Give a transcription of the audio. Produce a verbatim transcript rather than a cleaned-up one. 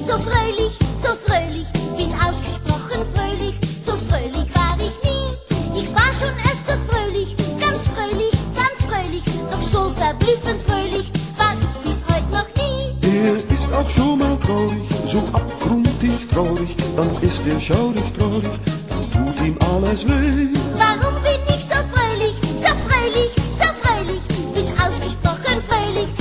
so fröhlich, so fröhlich, bin ausgesprochen fröhlich, so fröhlich war ich nie. Ich war schon öfter fröhlich, ganz fröhlich, ganz fröhlich, doch so verblüffend fröhlich war ich bis heute noch nie. Er ist auch schon mal traurig, so abgrundtief traurig, dann ist er schaurig traurig und tut ihm alles weh. Warum bin ich so fröhlich, so fröhlich, so fröhlich, bin ausgesprochen fröhlich,